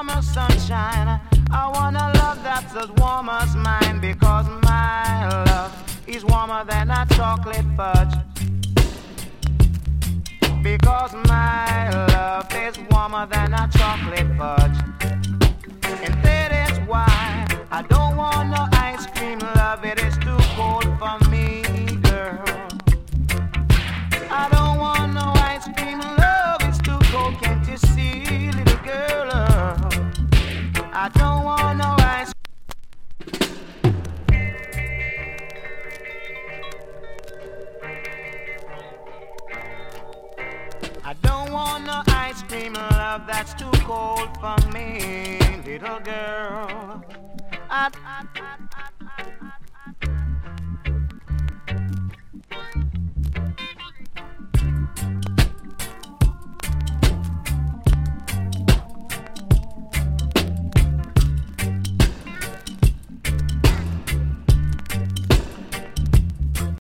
summer sunshine. I want a love that's as warm as mine, because my love is warmer than a chocolate fudge. Because my love is warmer than a chocolate fudge. And that is why I don't want no ice cream love. It is too cold for me, girl. I don't want no ice cream love. It's too cold, can't you see, little girl? I don't want no ice. I don't want no ice cream love. That's too cold for me, little girl. I